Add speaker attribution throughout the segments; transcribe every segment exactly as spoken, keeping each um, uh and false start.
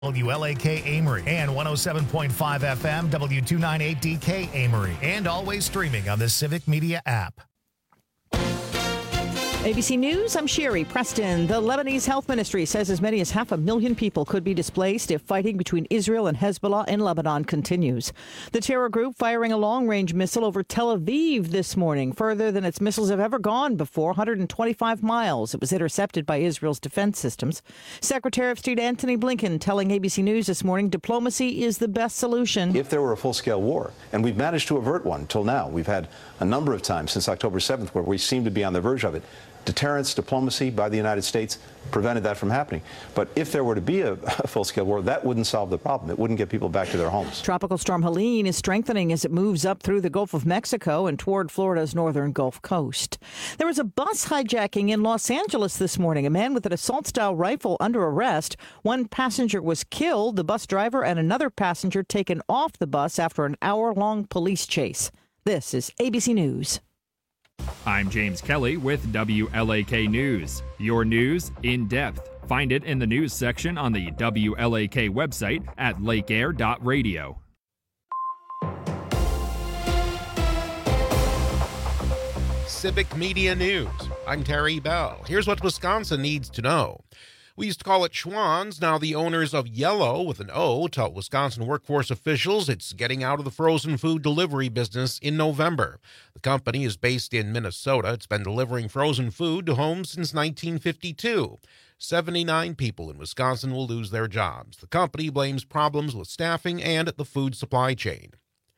Speaker 1: W L A K Amory and one oh seven point five F M W two ninety-eight D K Amory, and always streaming on the Civic Media app.
Speaker 2: A B C News, I'm Sherry Preston. The Lebanese Health Ministry says as many as half a million people could be displaced if fighting between Israel and Hezbollah in Lebanon continues. The terror group firing a long-range missile over Tel Aviv this morning, further than its missiles have ever gone before, one hundred twenty-five miles. It was intercepted by Israel's defense systems. Secretary of State Antony Blinken telling A B C News this morning diplomacy is the best solution.
Speaker 3: If there were a full-scale war, and we've managed to avert one till now, we've had a number of times since October seventh where we seem to be on the verge of it. Deterrence, diplomacy by the United States prevented that from happening. But if there were to be a, a full-scale war, that wouldn't solve the problem. It wouldn't get people back to their homes.
Speaker 2: Tropical storm Helene is strengthening as it moves up through the Gulf of Mexico and toward Florida's northern Gulf Coast. There was a bus hijacking in Los Angeles this morning. A man with an assault-style rifle under arrest. One passenger was killed, the bus driver and another passenger taken off the bus after an hour-long police chase. This is A B C News.
Speaker 4: I'm James Kelly with W L A K News. Your news in depth. Find it in the news section on the W L A K website at lake air dot radio.
Speaker 5: Civic Media News. I'm Terry Bell. Here's what Wisconsin needs to know. We used to call it Schwann's. Now the owners of Yellow, with an O, tell Wisconsin workforce officials it's getting out of the frozen food delivery business in November. The company is based in Minnesota. It's been delivering frozen food to homes since nineteen fifty-two. seventy-nine people in Wisconsin will lose their jobs. The company blames problems with staffing and the food supply chain.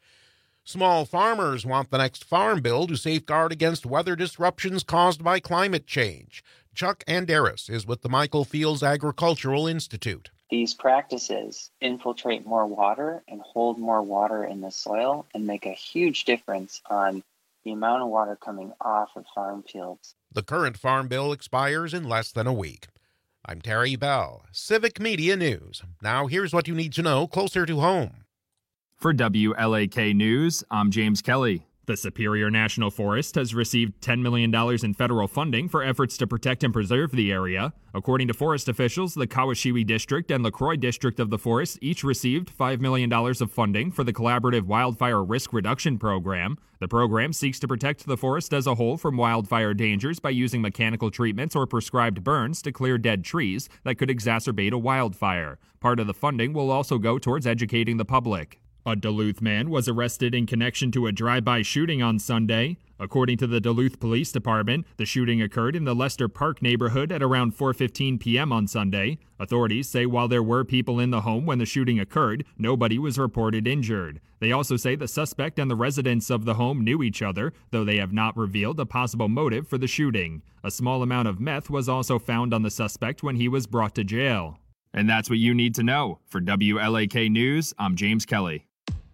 Speaker 5: Small farmers want the next farm bill to safeguard against weather disruptions caused by climate change. Chuck Anderis is with the Michael Fields Agricultural Institute.
Speaker 6: These practices infiltrate more water and hold more water in the soil and make a huge difference on the amount of water coming off of farm fields.
Speaker 5: The current farm bill expires in less than a week. I'm Terry Bell, Civic Media News. Now here's what you need to know closer to home.
Speaker 4: For W L A K News, I'm James Kelly. The Superior National Forest has received ten million dollars in federal funding for efforts to protect and preserve the area. According to forest officials, the Kawashiwi District and LaCroix District of the forest each received five million dollars of funding for the Collaborative Wildfire Risk Reduction Program. The program seeks to protect the forest as a whole from wildfire dangers by using mechanical treatments or prescribed burns to clear dead trees that could exacerbate a wildfire. Part of the funding will also go towards educating the public. A Duluth man was arrested in connection to a drive-by shooting on Sunday. According to the Duluth Police Department, the shooting occurred in the Lester Park neighborhood at around four fifteen p.m. on Sunday. Authorities say while there were people in the home when the shooting occurred, nobody was reported injured. They also say the suspect and the residents of the home knew each other, though they have not revealed a possible motive for the shooting. A small amount of meth was also found on the suspect when he was brought to jail. And that's what you need to know. For W L A K News, I'm James Kelly.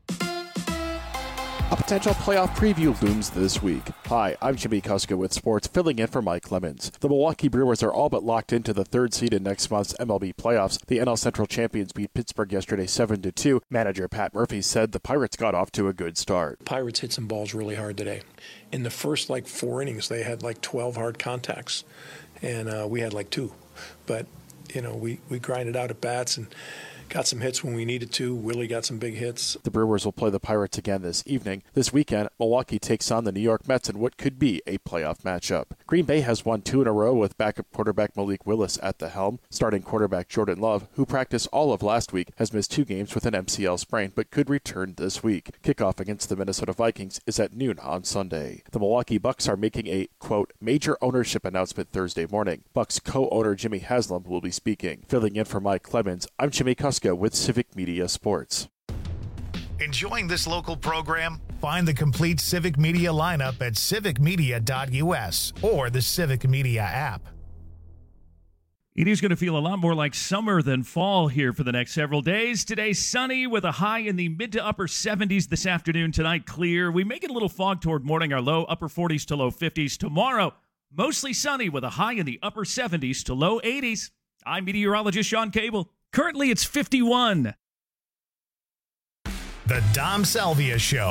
Speaker 7: A potential playoff preview looms this week. Hi, I'm Jimmy Kuska with sports, filling in for Mike Lemons. The Milwaukee Brewers are all but locked into the third seed in next month's M L B playoffs. The N L Central champions beat Pittsburgh yesterday seven to two. Manager Pat Murphy said the Pirates got off to a good start.
Speaker 8: Pirates hit some balls really hard today. In the first, like, four innings, they had, like, twelve hard contacts, and uh, we had, like, two. But, you know, we, we grinded out at bats and got some hits when we needed to. Willie got some big hits.
Speaker 7: The Brewers will play the Pirates again this evening. This weekend, Milwaukee takes on the New York Mets in what could be a playoff matchup. Green Bay has won two in a row with backup quarterback Malik Willis at the helm. Starting quarterback Jordan Love, who practiced all of last week, has missed two games with an M C L sprain but could return this week. Kickoff against the Minnesota Vikings is at noon on Sunday. The Milwaukee Bucks are making a, quote, major ownership announcement Thursday morning. Bucks co-owner Jimmy Haslam will be speaking. Filling in for Mike Clemens, I'm Jimmy Kuska with Civic Media Sports.
Speaker 1: Enjoying this local program? Find the complete Civic Media lineup at civic media dot u s or the Civic Media app.
Speaker 9: It is going to feel a lot more like summer than fall here for the next several days. Today, sunny with a high in the mid to upper seventies this afternoon. Tonight, clear. We may get a little fog toward morning, our low upper forties to low fifties. Tomorrow, mostly sunny with a high in the upper seventies to low eighties. I'm meteorologist Sean Cable. Currently, it's fifty-one.
Speaker 1: The Dom Salvia Show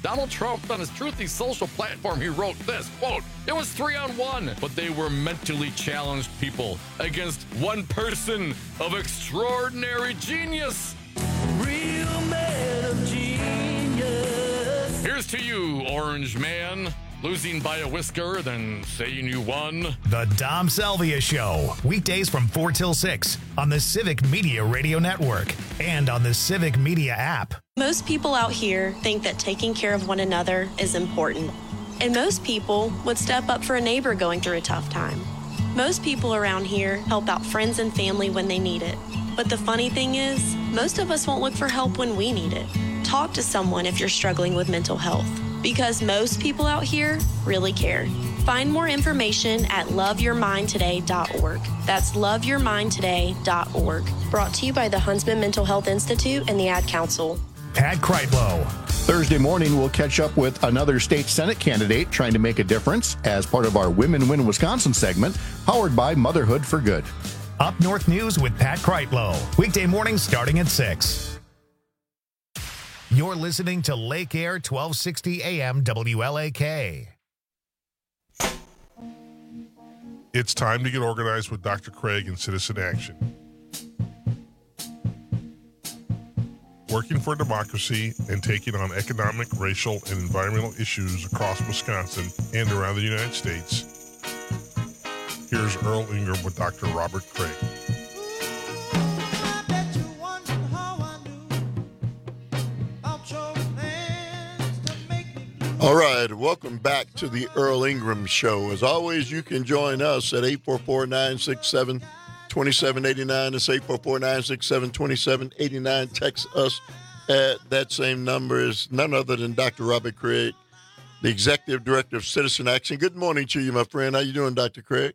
Speaker 10: Donald Trump, on his Truthy social platform, he wrote this, quote, "It was three on one, but they were mentally challenged people against one person of extraordinary genius." Real man of genius. Here's to you, Orange Man. Losing by a whisker, then saying you won.
Speaker 1: The Dom Salvia Show, weekdays from four till six on the Civic Media Radio Network and on the Civic Media app.
Speaker 11: Most people out here think that taking care of one another is important. And most people would step up for a neighbor going through a tough time. Most people around here help out friends and family when they need it. But the funny thing is, most of us won't look for help when we need it. Talk to someone if you're struggling with mental health, because most people out here really care. Find more information at love your mind today dot org. That's love your mind today dot org. Brought to you by the Huntsman Mental Health Institute and the Ad Council.
Speaker 1: Pat Kreitlow.
Speaker 12: Thursday morning, we'll catch up with another state Senate candidate trying to make a difference as part of our Women Win Wisconsin segment, powered by Motherhood for Good.
Speaker 1: Up North News with Pat Kreitlow. Weekday mornings starting at six. You're listening to Lake Air twelve sixty A M W L A K.
Speaker 13: It's time to get organized with Doctor Craig and Citizen Action. Working for democracy and taking on economic, racial, and environmental issues across Wisconsin and around the United States. Here's Earl Ingram with Doctor Robert Craig.
Speaker 14: All right, welcome back to the Earl Ingram Show. As always, you can join us at eight four four, nine six seven, two seven eight nine. It's eight four four, nine six seven, two seven eight nine. Text us at that same number. Is none other than Doctor Robert Craig, the Executive Director of Citizen Action. Good morning to you, my friend. How you doing, Doctor Craig?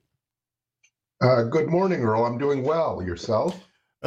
Speaker 15: Uh, good morning, Earl. I'm doing well. Yourself?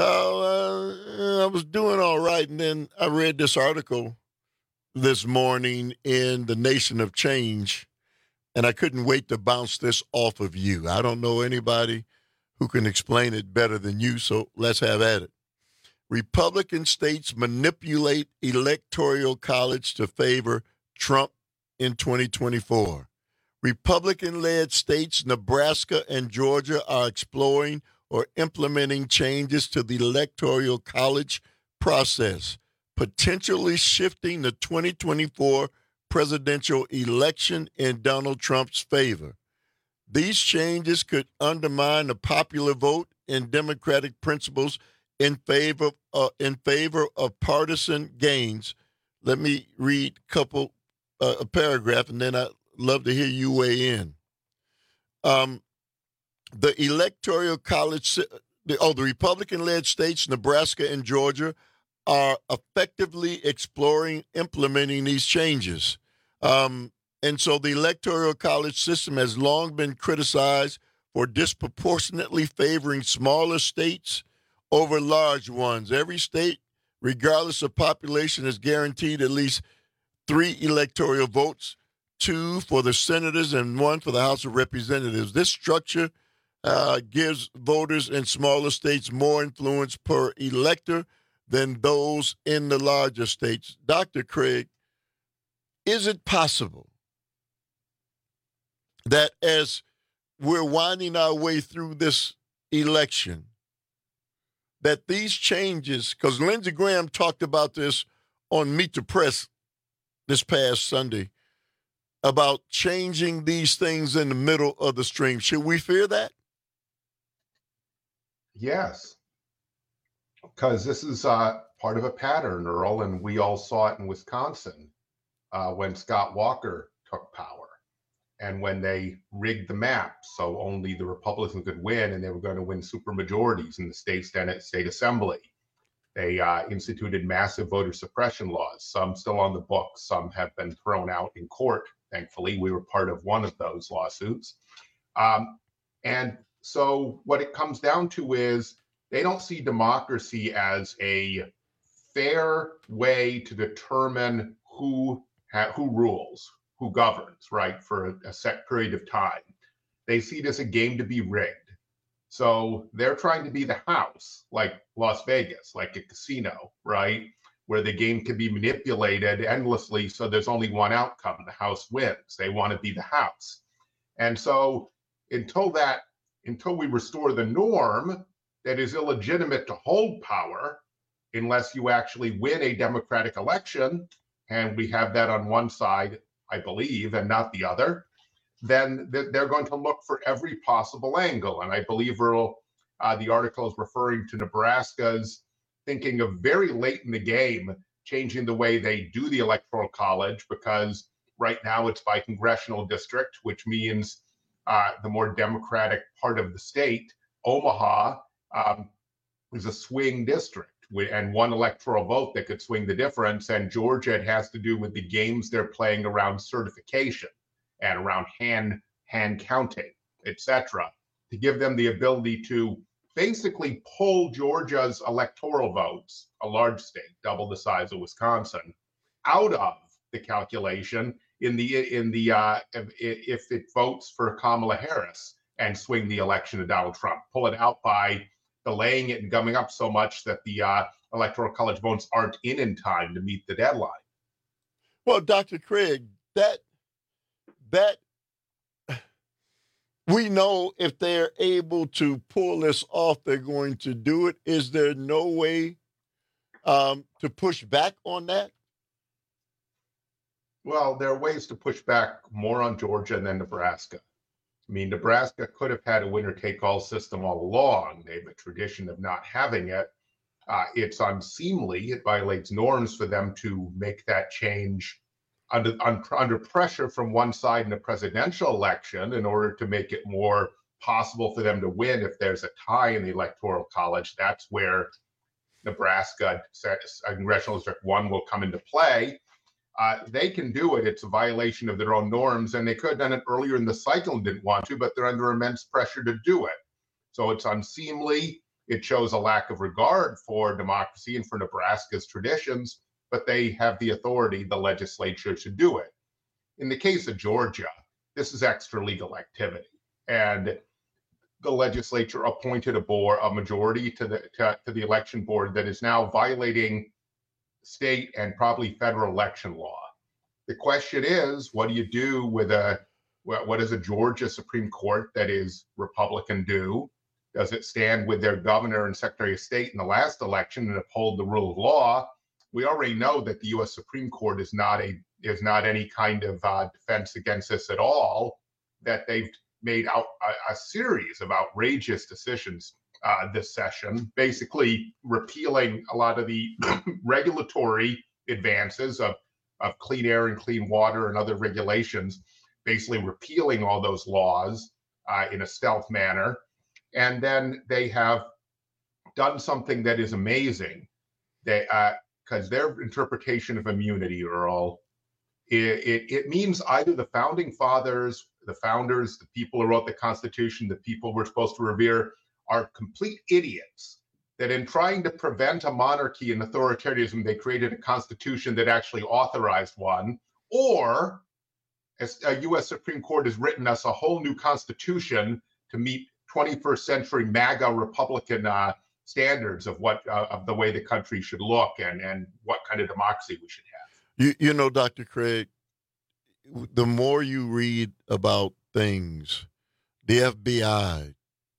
Speaker 14: Oh, uh, I was doing all right, and then I read this article this morning in the Nation of Change, and I couldn't wait to bounce this off of you. I don't know anybody who can explain it better than you, so let's have at it. Republican states manipulate electoral college to favor Trump in twenty twenty-four. Republican-led states, Nebraska and Georgia, are exploring or implementing changes to the electoral college process, potentially shifting the twenty twenty-four presidential election in Donald Trump's favor. These changes could undermine the popular vote and democratic principles in favor uh, in favor of partisan gains. Let me read a couple uh, a paragraph, and then I'd love to hear you weigh in. Um, the electoral college, the, oh, the Republican-led states, Nebraska and Georgia, are effectively exploring implementing these changes. Um, and so the electoral college system has long been criticized for disproportionately favoring smaller states over large ones. Every state, regardless of population, is guaranteed at least three electoral votes, two for the senators and one for the House of Representatives. This structure uh, gives voters in smaller states more influence per elector than those in the larger states. Doctor Craig, is it possible that as we're winding our way through this election, that these changes, because Lindsey Graham talked about this on Meet the Press this past Sunday, about changing these things in the middle of the stream. Should we fear that?
Speaker 15: Yes. Because this is uh, part of a pattern, Earl, and we all saw it in Wisconsin uh, when Scott Walker took power and when they rigged the map so only the Republicans could win and they were going to win supermajorities in the state Senate, state assembly. They uh, instituted massive voter suppression laws, some still on the books, some have been thrown out in court. Thankfully, we were part of one of those lawsuits. Um, and so what it comes down to is they don't see democracy as a fair way to determine who ha- who rules, who governs, right, for a, a set period of time. They see it as a game to be rigged. So they're trying to be the house, like Las Vegas, like a casino, right, where the game can be manipulated endlessly so there's only one outcome, the House wins. They want to be the House. And so until that, until we restore the norm that is illegitimate to hold power unless you actually win a democratic election, and we have that on one side, I believe, and not the other, then they're going to look for every possible angle. And I believe Earl, uh, the article is referring to Nebraska's thinking of very late in the game, changing the way they do the Electoral College, because right now it's by congressional district, which means uh, the more Democratic part of the state, Omaha, um, is a swing district and one electoral vote that could swing the difference. And Georgia, it has to do with the games they're playing around certification and around hand hand counting, et cetera, to give them the ability to basically pull Georgia's electoral votes, a large state, double the size of Wisconsin, out of the calculation in the in the uh, if, if it votes for Kamala Harris and swing the election to Donald Trump, pull it out by delaying it and gumming up so much that the uh, Electoral College votes aren't in in time to meet the deadline.
Speaker 14: Well, Doctor Craig, that that we know if they're able to pull this off, they're going to do it. Is there no way um, to push back on that?
Speaker 15: Well, there are ways to push back more on Georgia than Nebraska. I mean, Nebraska could have had a winner-take-all system all along. They have a tradition of not having it. Uh, it's unseemly. It violates norms for them to make that change under, un, under pressure from one side in a presidential election in order to make it more possible for them to win if there's a tie in the Electoral College. That's where Nebraska, Congressional District one will come into play. Uh, they can do it. It's a violation of their own norms, and they could have done it earlier in the cycle and didn't want to, but they're under immense pressure to do it. So it's unseemly. It shows a lack of regard for democracy and for Nebraska's traditions, but they have the authority, the legislature, to do it. In the case of Georgia, this is extra legal activity, and the legislature appointed a board, a majority to the to, to the election board that is now violating state and probably federal election law. The question is, what do you do with a, what does a Georgia Supreme Court that is Republican do? Does it stand with their governor and secretary of state in the last election and uphold the rule of law? We already know that the U S Supreme Court is not a is not any kind of uh, defense against this at all, that they've made out a, a series of outrageous decisions Uh, this session, basically repealing a lot of the regulatory advances of, of clean air and clean water and other regulations, basically repealing all those laws uh, in a stealth manner. And then they have done something that is amazing. They, because uh, their interpretation of immunity, Earl, it, it, it means either the founding fathers, the founders, the people who wrote the Constitution, the people we're supposed to revere, are complete idiots, that in trying to prevent a monarchy and authoritarianism, they created a constitution that actually authorized one, or as a U S Supreme Court has written us a whole new constitution to meet twenty-first century MAGA Republican uh, standards of what uh, of the way the country should look and, and what kind of democracy we should have.
Speaker 14: You, you know, Doctor Craig, the more you read about things, the F B I,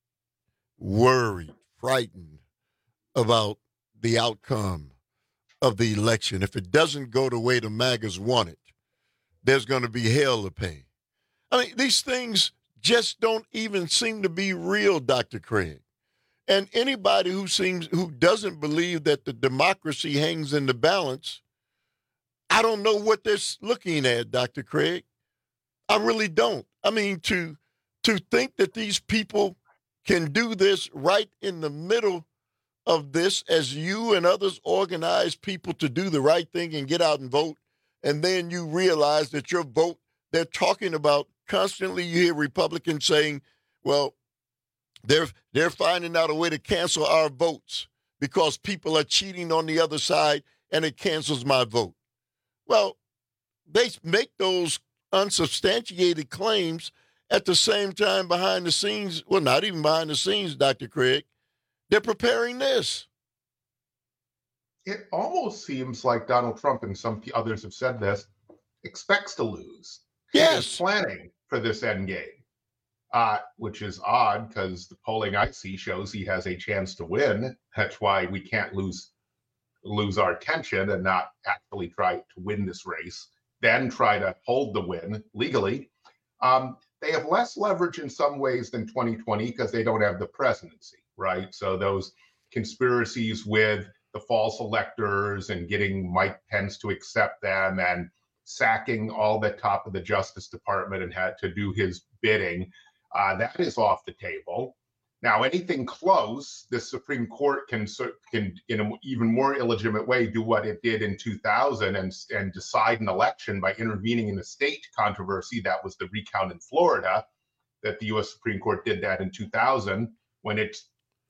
Speaker 14: worried, frightened about the outcome of the election. If it doesn't go the way the MAGAs want it, there's going to be hell to pay. I mean, these things just don't even seem to be real, Doctor Craig. And anybody who seems who doesn't believe that the democracy hangs in the balance, I don't know what they're looking at, Doctor Craig. I really don't. I mean, to to think that these people can do this right in the middle of this as you and others organize people to do the right thing and get out and vote, and then you realize that your vote, they're talking about constantly, you hear Republicans saying, well, they're they're finding out a way to cancel our votes because people are cheating on the other side and it cancels my vote. Well, they make those unsubstantiated claims. At the same time, behind the scenes, well, not even behind the scenes, Doctor Craig, they're preparing this.
Speaker 15: it almost seems like Donald Trump, and some others have said this, expects to lose.
Speaker 14: Yes.
Speaker 15: He's planning for this end game, uh, which is odd because the polling I see shows he has a chance to win. That's why we can't lose lose our attention and not actually try to win this race, then try to hold the win legally. Um, they have less leverage in some ways than twenty twenty because they don't have the presidency, right? So those conspiracies with the false electors and getting Mike Pence to accept them and sacking all the top of the Justice Department and had to do his bidding, uh, that is off the table. Now, anything close, the Supreme Court can, can, in an even more illegitimate way, do what it did in two thousand and, and decide an election by intervening in a state controversy. That was the recount in Florida, that the U S Supreme Court did that in two thousand, when it's,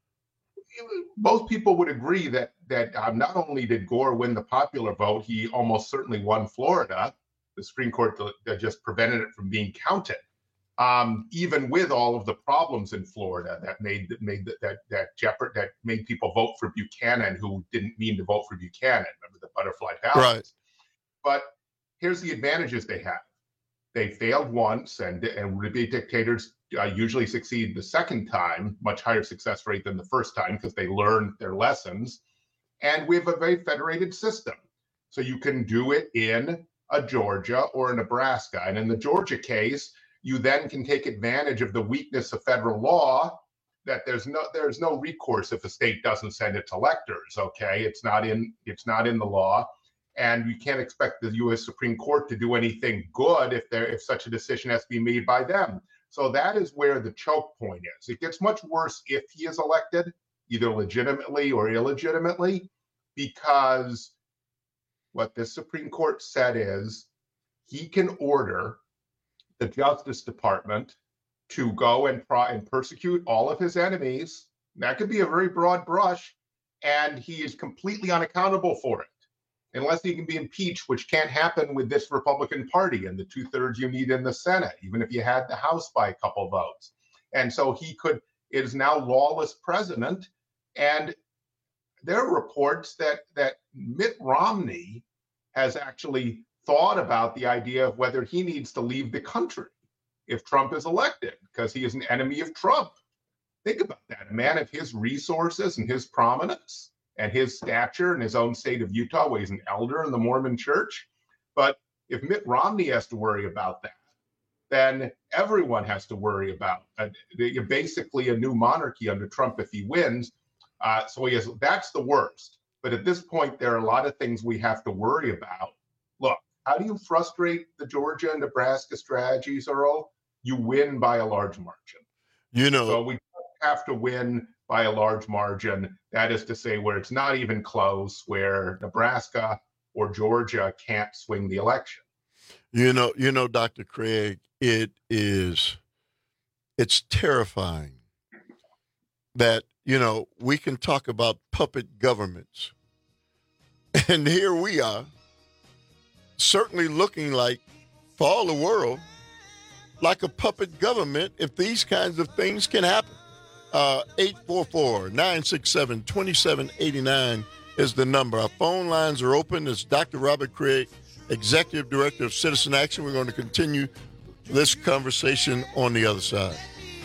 Speaker 15: most people would agree that that um, not only did Gore win the popular vote, he almost certainly won Florida. The Supreme Court just prevented it from being counted. Um, even with all of the problems in Florida that made made that that jeopard that made people vote for Buchanan who didn't mean to vote for Buchanan. Remember the butterfly ballots? Right. But here's the advantages they have. They failed once, and and would-be dictators uh, usually succeed the second time, much higher success rate than the first time because they learned their lessons. And we have a very federated system, so you can do it in a Georgia or a Nebraska. And in the Georgia case, you then can take advantage of the weakness of federal law, that there's no there's no recourse if a state doesn't send its electors. Okay, it's not in it's not in the law, and you can't expect the U S Supreme Court to do anything good if there if such a decision has to be made by them. So that is where the choke point is. It gets much worse if he is elected, either legitimately or illegitimately, because what the Supreme Court said is he can order the Justice Department to go and, pro- and persecute all of his enemies. That could be a very broad brush, and he is completely unaccountable for it, unless he can be impeached, which can't happen with this Republican Party and the two-thirds you need in the Senate, even if you had the House by a couple votes. And so he could, it is now lawless president, and there are reports that that Mitt Romney has actually thought about the idea of whether he needs to leave the country if Trump is elected, because he is an enemy of Trump. Think about that. A man of his resources and his prominence and his stature in his own state of Utah, where he's an elder in the Mormon church. But if Mitt Romney has to worry about that, then everyone has to worry about uh, basically a new monarchy under Trump if he wins. Uh, so he has, that's the worst. But at this point, there are a lot of things we have to worry about. Look, how do you frustrate the Georgia and Nebraska strategies, Earl? You win by a large margin.
Speaker 14: You know,
Speaker 15: so we have to win by a large margin. That is to say, where it's not even close, where Nebraska or Georgia can't swing the election.
Speaker 14: You know, you know, Doctor Craig, it is, it's terrifying that, you know, we can talk about puppet governments. And here we are, certainly looking like, for all the world, like a puppet government if these kinds of things can happen. Uh, eight four four, nine six seven, two seven eight nine is the number. Our phone lines are open. It's Doctor Robert Craig, Executive Director of Citizen Action. We're going to continue this conversation on the other side.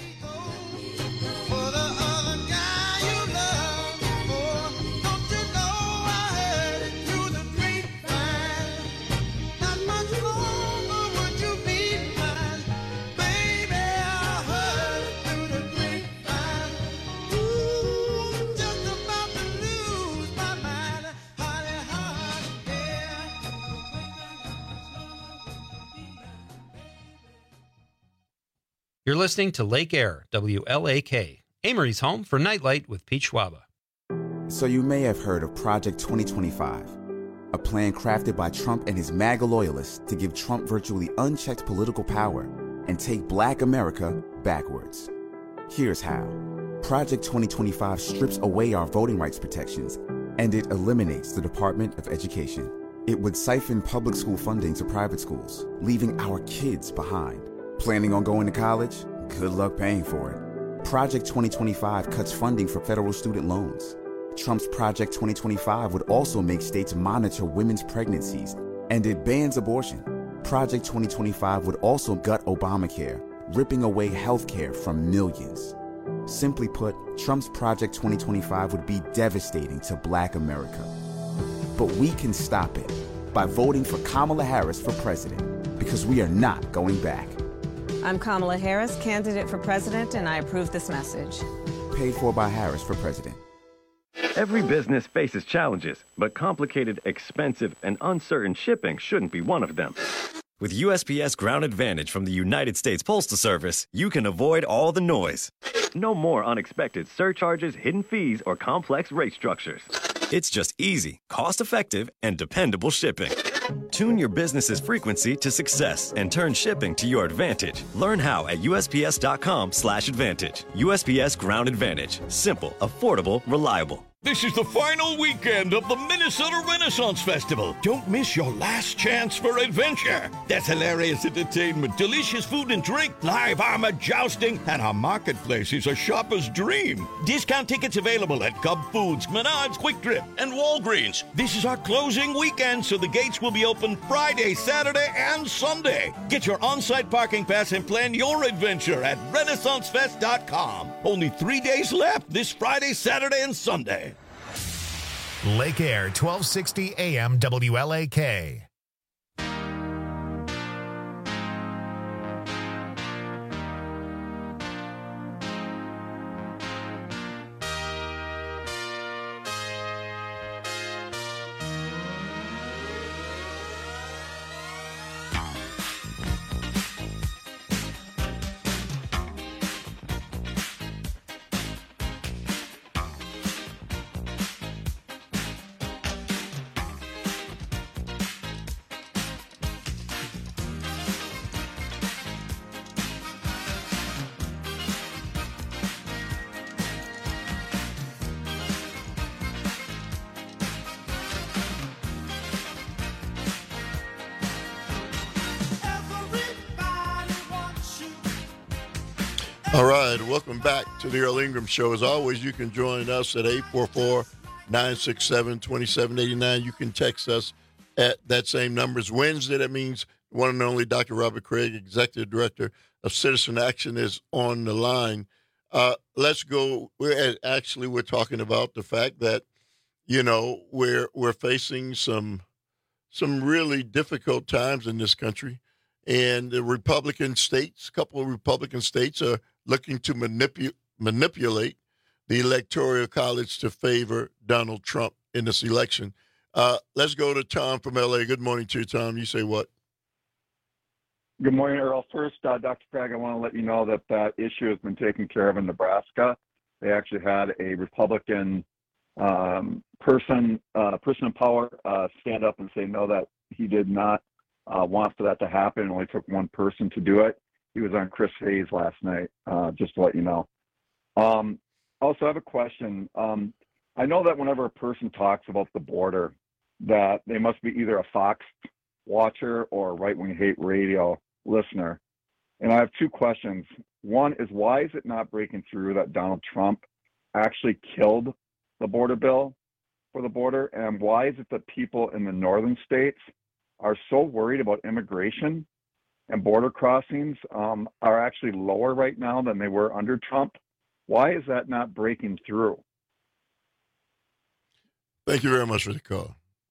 Speaker 16: You're listening to Lake Air, W L A K, Amory's home for Nightlight with Pete Schwaba.
Speaker 17: So you may have heard of Project twenty twenty-five, a plan crafted by Trump and his MAGA loyalists to give Trump virtually unchecked political power and take Black America backwards. Here's how. Project twenty twenty-five strips away our voting rights protections, and it eliminates the Department of Education. It would siphon public school funding to private schools, leaving our kids behind. Planning on going to college? Good luck paying for it. Project twenty twenty-five cuts funding for federal student loans, Trump's Project twenty twenty-five would also make states monitor women's pregnancies, and it bans abortion. Project twenty twenty-five would also gut Obamacare, ripping away health care from millions. Simply put, Trump's Project twenty twenty-five would be devastating to Black America. But we can stop it by voting for Kamala Harris for president, because we are not going back.
Speaker 18: I'm Kamala Harris, candidate for president, and I approve this message.
Speaker 17: Paid for by Harris for president.
Speaker 19: Every business faces challenges, but complicated, expensive, and uncertain shipping shouldn't be one of them.
Speaker 20: With U S P S Ground Advantage from the United States Postal Service, you can avoid all the noise.
Speaker 19: No more unexpected surcharges, hidden fees, or complex rate structures.
Speaker 20: It's just easy, cost-effective, and dependable shipping. Tune your business's frequency to success and turn shipping to your advantage. Learn how at U S P S dot com slash advantage. U S P S Ground Advantage. Simple, affordable, reliable.
Speaker 21: This is the final weekend of the Minnesota Renaissance Festival. Don't miss your last chance for adventure. There's hilarious entertainment, delicious food and drink, live armor jousting, and our marketplace is a shopper's dream. Discount tickets available at Cub Foods, Menards, Quick Trip, and Walgreens. This is our closing weekend, so the gates will be open Friday, Saturday, and Sunday. Get your on-site parking pass and plan your adventure at Renaissance Fest dot com. Only three days left this Friday, Saturday, and Sunday.
Speaker 1: Lake Air, twelve sixty A M W L A K.
Speaker 14: All right, welcome back to the Earl Ingram Show. As always, you can join us at eight four four, nine six seven, two seven eight nine. You can text us at that same number. It's Wednesday. That means one and only Doctor Robert Craig, Executive Director of Citizen Action, is on the line. Uh, let's go. We're at, actually we're talking about the fact that, you know, we're we're facing some some really difficult times in this country, and the Republican states, a couple of Republican states, are looking to manipu- manipulate the Electoral College to favor Donald Trump in this election. Uh, let's go to Tom from L A. Good morning to you, Tom. You say what?
Speaker 22: Good morning, Earl. First, uh, Doctor Craig, I want to let you know that that issue has been taken care of in Nebraska. They actually had a Republican um, person, uh, person in power, uh, stand up and say no, that he did not uh, want for that to happen. It only took one person to do it. He was on Chris Hayes last night, uh, just to let you know. Um, also, I have a question. Um, I know that whenever a person talks about the border, that they must be either a Fox watcher or a right-wing hate radio listener. And I have two questions. One is, why is it not breaking through that Donald Trump actually killed the border bill for the border? And why is it that people in the northern states are so worried about immigration and border crossings um, are actually lower right now than they were under Trump? Why is that not breaking through?
Speaker 14: Thank you very much for the call.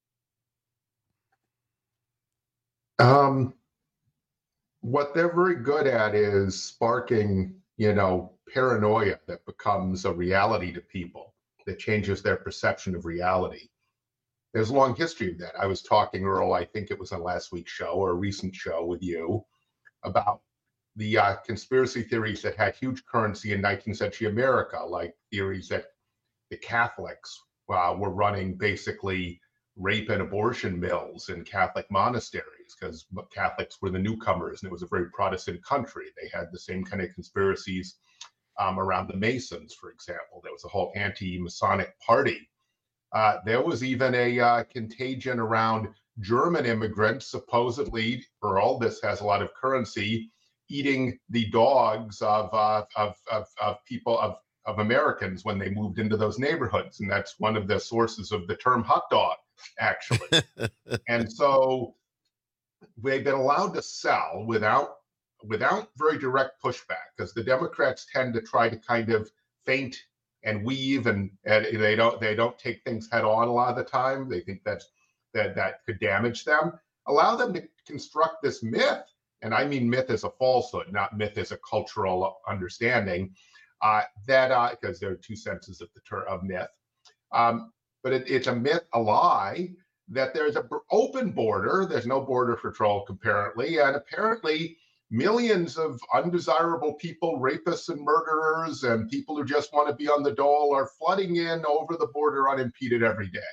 Speaker 15: Um, what they're very good at is sparking, you know, paranoia that becomes a reality to people, that changes their perception of reality. There's a long history of that. I was talking, Earl, I think it was on last week's show or a recent show with you, about the uh, conspiracy theories that had huge currency in nineteenth century America, like theories that the Catholics uh, were running basically rape and abortion mills in Catholic monasteries because Catholics were the newcomers and it was a very Protestant country. They had the same kind of conspiracies um, around the Masons, for example. There was a whole anti-Masonic party. Uh, there was even a uh, contagion around German immigrants, supposedly, for all this has a lot of currency, eating the dogs of uh, of, of of people of of Americans when they moved into those neighborhoods. And that's one of the sources of the term hot dog, actually. And so they've been allowed to sell without without very direct pushback, because the Democrats tend to try to kind of feint and weave, and, and they don't they don't take things head on a lot of the time. They think that's that that could damage them. Allow them to construct this myth, and I mean myth as a falsehood, not myth as a cultural understanding, uh, that because uh, there are two senses of the term of myth. Um, but it, it's a myth, a lie, that there's an open border. There's no border patrol, apparently, and apparently millions of undesirable people, rapists and murderers, and people who just want to be on the dole are flooding in over the border unimpeded every day.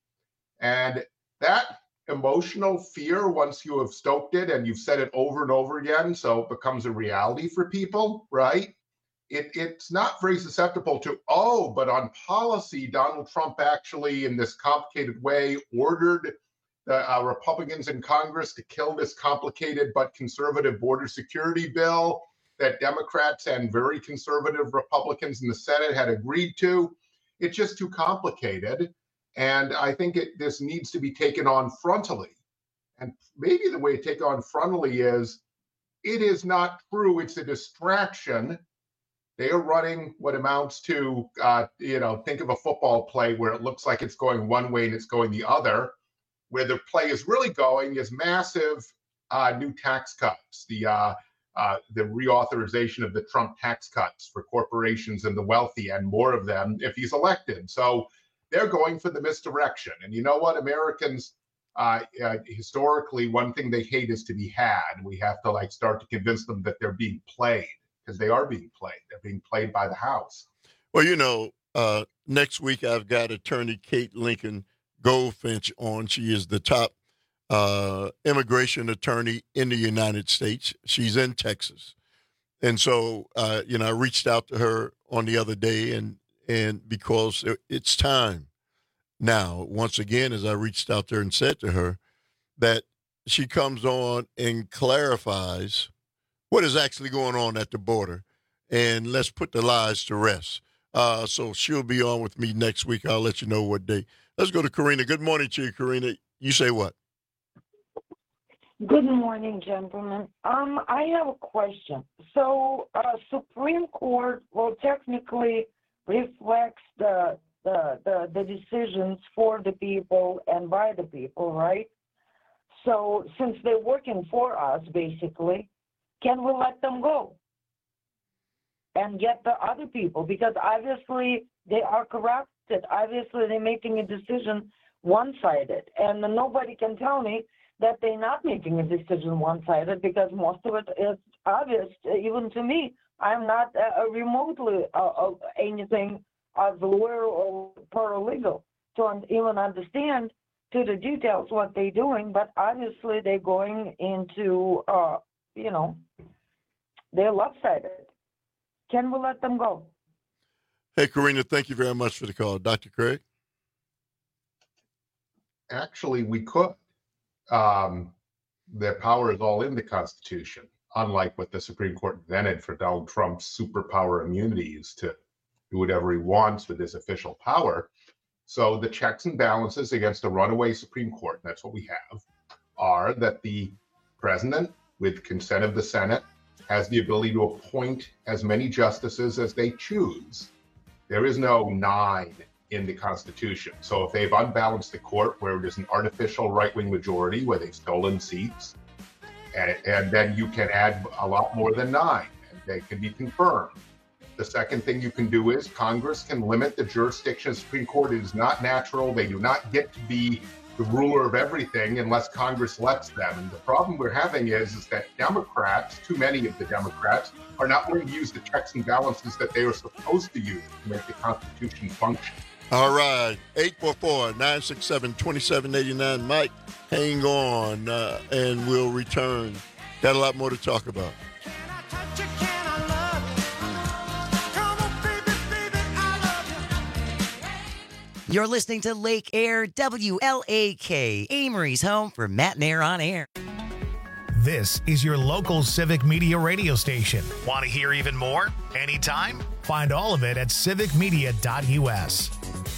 Speaker 15: And that emotional fear, once you have stoked it and you've said it over and over again, so it becomes a reality for people, right? It, it's not very susceptible to, oh, but on policy, Donald Trump actually, in this complicated way, ordered the uh, Republicans in Congress to kill this complicated but conservative border security bill that Democrats and very conservative Republicans in the Senate had agreed to. It's just too complicated. And I think it, this needs to be taken on frontally. And maybe the way to take it on frontally is, it is not true. It's a distraction. They are running what amounts to, uh, you know, think of a football play where it looks like it's going one way and it's going the other. Where the play is really going is massive uh, new tax cuts, the uh, uh, the reauthorization of the Trump tax cuts for corporations and the wealthy, and more of them if he's elected. So they're going for the misdirection. And you know what? Americans, uh, uh, historically, one thing they hate is to be had. We have to like start to convince them that they're being played, because they are being played. They're being played by the House.
Speaker 14: Well, you know, uh, next week I've got attorney Kate Lincoln Goldfinch on. She is the top uh, immigration attorney in the United States. She's in Texas. And so, uh, you know, I reached out to her on the other day, and and because it's time now, once again, as I reached out to her and said to her, that she comes on and clarifies what is actually going on at the border, and let's put the lies to rest. Uh, so she'll be on with me next week. I'll let you know what day. Let's go to Karina. Good morning to you, Karina. You say what?
Speaker 2: Good morning, gentlemen. Um, I have a question. So, uh, Supreme Court will technically reflects the, the the the decisions for the people and by the people, right? So, since they're working for us, basically, can we let them go and get the other people? Because obviously they are corrupted. Obviously they're making a decision one-sided, and nobody can tell me that they're not making a decision one-sided, because most of it is obvious, even to me. I'm not uh, remotely uh, of anything as a lawyer or paralegal to un- even understand to the details what they're doing, but obviously they're going into, uh, you know, they're lopsided. Can we let them go?
Speaker 14: Hey, Karina, thank you very much for the call. Doctor Craig?
Speaker 15: Actually, we could. Um, the power is all in the Constitution, unlike what the Supreme Court invented for Donald Trump's superpower immunities to do whatever he wants with his official power. So the checks and balances against a runaway Supreme Court, and that's what we have, are that the president, with consent of the Senate, has the ability to appoint as many justices as they choose. There is no nine in the Constitution. So if they've unbalanced the court where it is an artificial right-wing majority, where they've stolen seats, and, and then you can add a lot more than nine, and they can be confirmed. The second thing you can do is Congress can limit the jurisdiction of the Supreme Court. It is not natural. They do not get to be the ruler of everything unless Congress lets them. And the problem we're having is, is that Democrats, too many of the Democrats, are not willing to use the checks and balances that they are supposed to use to make the Constitution function.
Speaker 14: All right, eight four four, nine six seven, two seven eight nine. Mike, hang on, uh, and we'll return. Got a lot more to talk about.
Speaker 3: You're listening to Lake Air, W L A K, Amory's home for Matt Nair on air.
Speaker 1: This is your local civic media radio station. Want to hear even more? Anytime? Find all of it at civic media dot U S.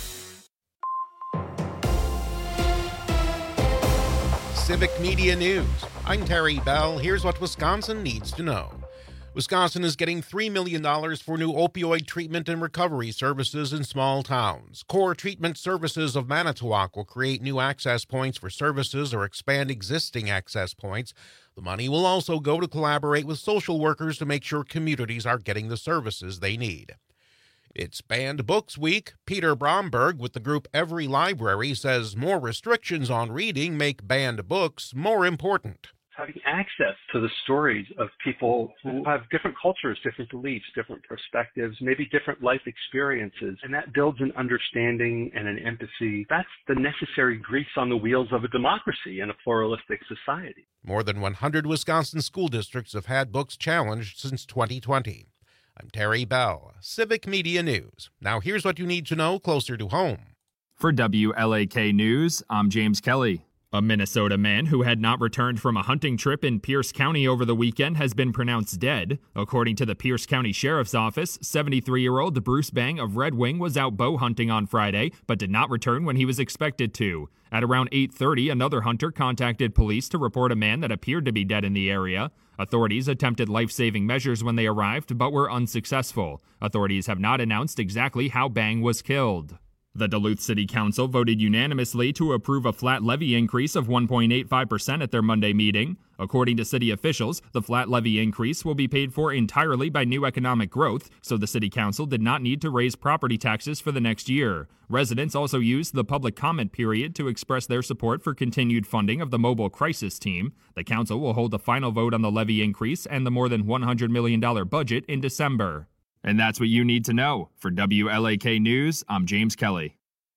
Speaker 5: Civic Media News. I'm Terry Bell. Here's what Wisconsin needs to know. Wisconsin is getting three million dollars for new opioid treatment and recovery services in small towns. Core Treatment Services of Manitowoc will create new access points for services or expand existing access points. The money will also go to collaborate with social workers to make sure communities are getting the services they need. It's Banned Books Week. Peter Bromberg with the group Every Library says more restrictions on reading make banned books more important.
Speaker 6: Having access to the stories of people who have different cultures, different beliefs, different perspectives, maybe different life experiences, and that builds an understanding and an empathy. That's the necessary grease on the wheels of a democracy and a pluralistic society.
Speaker 5: More than one hundred Wisconsin school districts have had books challenged since twenty twenty. I'm Terry Bell, Civic Media News. Now here's what you need to know closer to home.
Speaker 4: For W L A K News, I'm James Kelly. A Minnesota man who had not returned from a hunting trip in Pierce County over the weekend has been pronounced dead. According to the Pierce County Sheriff's Office, seventy-three-year-old Bruce Bang of Red Wing was out bow hunting on Friday, but did not return when he was expected to. At around eight thirty, another hunter contacted police to report a man that appeared to be dead in the area. Authorities attempted life-saving measures when they arrived, but were unsuccessful. Authorities have not announced exactly how Bang was killed. The Duluth City Council voted unanimously to approve a flat levy increase of one point eight five percent at their Monday meeting. According to city officials, the flat levy increase will be paid for entirely by new economic growth, so the City Council did not need to raise property taxes for the next year. Residents also used the public comment period to express their support for continued funding of the mobile crisis team. The council will hold the final vote on the levy increase and the more than one hundred million dollars budget in December. And that's what you need to know. For W L A K News, I'm James Kelly.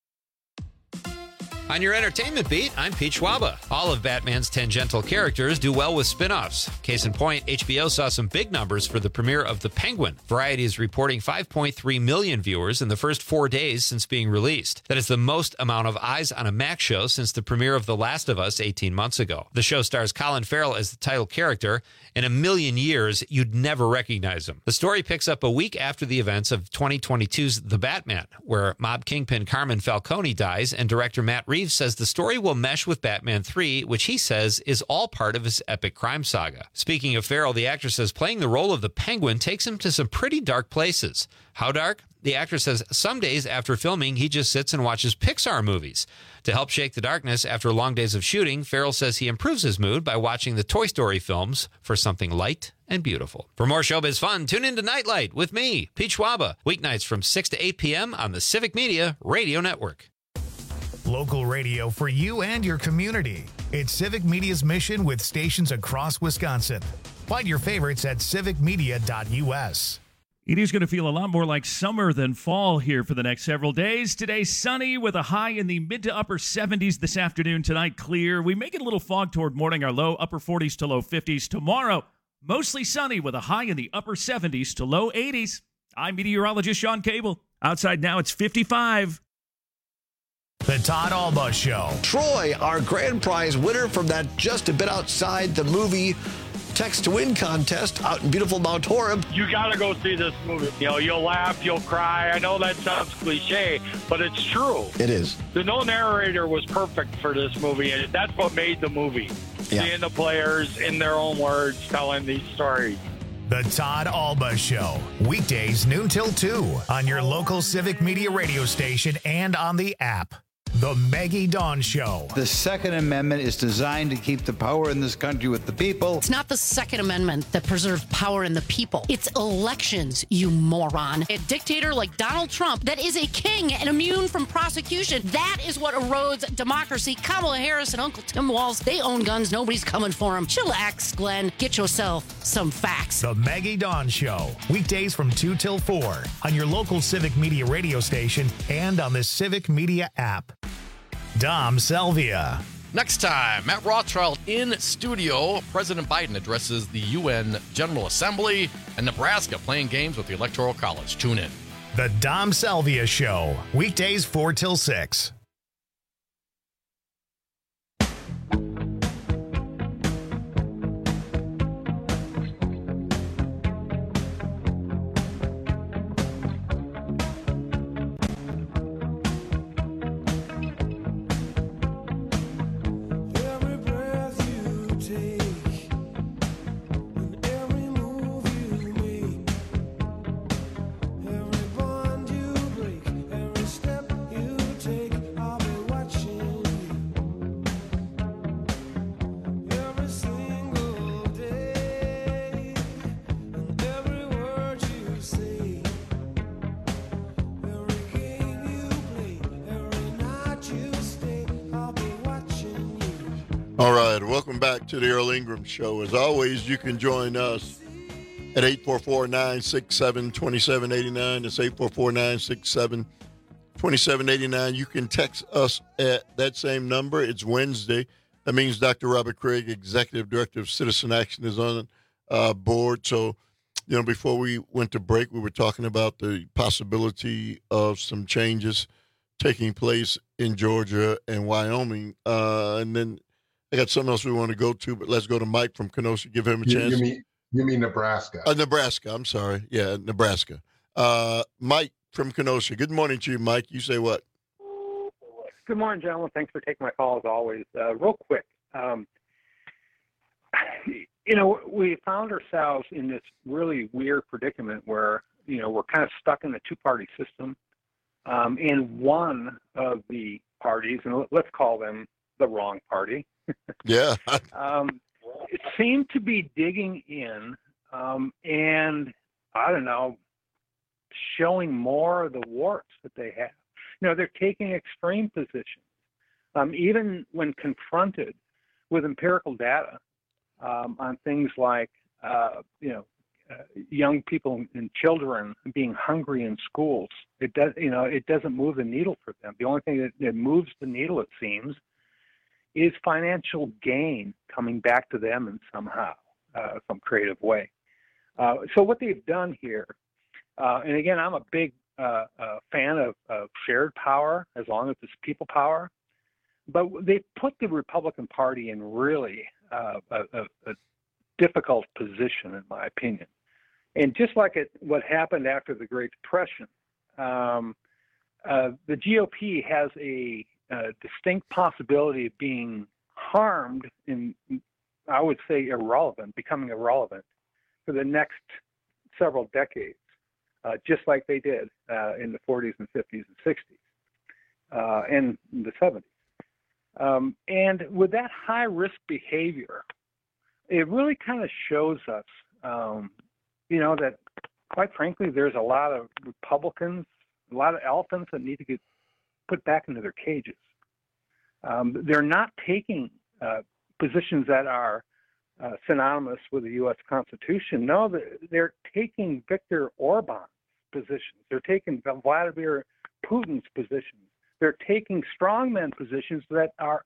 Speaker 16: On your entertainment beat, I'm Pete Schwaba. All of Batman's tangential characters do well with spin-offs. Case in point, H B O saw some big numbers for the premiere of The Penguin. Variety is reporting five point three million viewers in the first four days since being released. That is the most amount of eyes on a Max show since the premiere of The Last of Us eighteen months ago. The show stars Colin Farrell as the title character. In a million years, you'd never recognize him. The story picks up a week after the events of twenty twenty-two's The Batman, where mob kingpin Carmine Falcone dies, and director Matt Reeves says the story will mesh with Batman three, which he says is all part of his epic crime saga. Speaking of Farrell, the actor says playing the role of the Penguin takes him to some pretty dark places. How dark? The actor says some days after filming, he just sits and watches Pixar movies. To help shake the darkness after long days of shooting, Farrell says he improves his mood by watching the Toy Story films for something light and beautiful. For more showbiz fun, tune in to Nightlight with me, Pete Schwaba, weeknights from six to eight p.m. on the Civic Media Radio Network.
Speaker 1: Local radio for you and your community. It's Civic Media's mission with stations across Wisconsin. Find your favorites at civic media dot U S.
Speaker 9: It is going to feel a lot more like summer than fall here for the next several days. Today, sunny with a high in the mid to upper seventies this afternoon. Tonight, clear. We may get a little fog toward morning, our low upper forties to low fifties. Tomorrow, mostly sunny with a high in the upper seventies to low eighties. I'm meteorologist Sean Cable. Outside now, it's fifty-five.
Speaker 1: The Todd Alba Show.
Speaker 23: Troy, our grand prize winner from that Just a Bit Outside the Movie Text to Win contest out in beautiful Mount Horeb.
Speaker 24: You got to go see this movie. You know, you'll laugh, you'll cry. I know that sounds cliche, but it's true.
Speaker 23: It is.
Speaker 24: The no narrator was perfect for this movie, and that's what made the movie.
Speaker 23: Yeah.
Speaker 24: Seeing the players in their own words telling these stories.
Speaker 1: The Todd Alba Show. Weekdays noon till two on your local Civic Media radio station and on the app. The Maggie Dawn Show.
Speaker 25: The Second Amendment is designed to keep the power in this country with the people.
Speaker 26: It's not the Second Amendment that preserves power in the people. It's elections, you moron. A dictator like Donald Trump that is a king and immune from prosecution. That is what erodes democracy. Kamala Harris and Uncle Tim Walz, they own guns. Nobody's coming for them. Chillax, Glenn. Get yourself some facts.
Speaker 1: The Maggie Dawn Show. Weekdays from two till four on your local Civic Media radio station and on the Civic Media app. Dom Salvia.
Speaker 10: Next time, Matt Rothschild in studio. President Biden addresses the U N General Assembly, and Nebraska playing games with the Electoral College. Tune in.
Speaker 1: The Dom Salvia Show. Weekdays four till six.
Speaker 14: All right, welcome back to the Earl Ingram Show. As always, you can join us at eight four four, nine six seven, two seven eight nine. That's eight four four, nine six seven, two seven eight nine. You can text us at that same number. It's Wednesday. That means Doctor Robert Craig, Executive Director of Citizen Action, is on uh, board. So, you know, before we went to break, we were talking about the possibility of some changes taking place in Georgia and Wyoming. Uh, and then I got something else we want to go to, but let's go to Mike from Kenosha. Give him a
Speaker 15: You,
Speaker 14: chance.
Speaker 15: you mean you mean Nebraska?
Speaker 14: Uh, Nebraska. I'm sorry. Yeah, Nebraska. Uh, Mike from Kenosha. Good morning to you, Mike. You say what?
Speaker 7: Good morning, gentlemen. Thanks for taking my call as always. Uh, real quick, um, you know, we found ourselves in this really weird predicament where, you know, we're kind of stuck in a two-party system. Um, and one of the parties, and let's call them the wrong party,
Speaker 14: yeah,
Speaker 7: um, it seemed to be digging in um, and, I don't know, showing more of the warts that they have. You know, they're taking extreme positions. Um, even when confronted with empirical data um, on things like, uh, you know, uh, young people and children being hungry in schools, it does, you know, it doesn't move the needle for them. The only thing that, that moves the needle, it seems, is financial gain coming back to them in somehow, uh, some creative way. Uh, so what they've done here, uh, and again, I'm a big uh, uh, fan of, of shared power as long as it's people power, but they put the Republican Party in really uh, a, a, a difficult position, in my opinion. And just like it, what happened after the Great Depression, um, uh, the G O P has a, a distinct possibility of being harmed in, I would say, irrelevant, becoming irrelevant for the next several decades, uh, just like they did uh, in the forties and fifties and sixties uh, and the seventies. Um, and with that high-risk behavior, it really kind of shows us, um, you know, that quite frankly, there's a lot of Republicans, a lot of elephants that need to get put back into their cages. Um, they're not taking uh, positions that are uh, synonymous with the U S Constitution. No, they're taking Viktor Orban's positions. They're taking Vladimir Putin's positions. They're taking strongman positions that are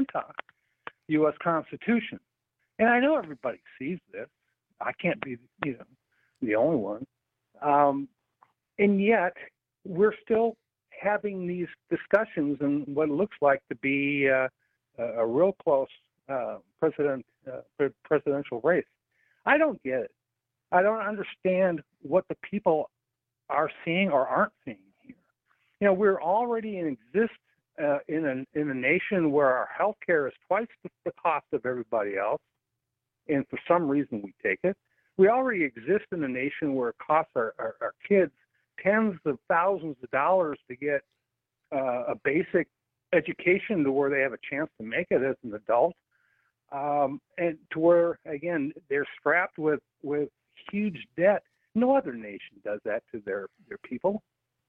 Speaker 7: anti-U S Constitution. And I know everybody sees this. I can't be, you know, the only one. Um, and yet, we're still having these discussions in what looks like to be uh, a, a real close uh, president uh, presidential race. I don't get it. I don't understand what the people are seeing or aren't seeing here. You know, we're already in exist uh, in a in a nation where our health care is twice the, the cost of everybody else, and for some reason we take it. We already exist in a nation where it costs our, our, our kids tens of thousands of dollars to get uh, a basic education to where they have a chance to make it as an adult, um, and to where, again, they're strapped with, with huge debt. No other nation does that to their, their people.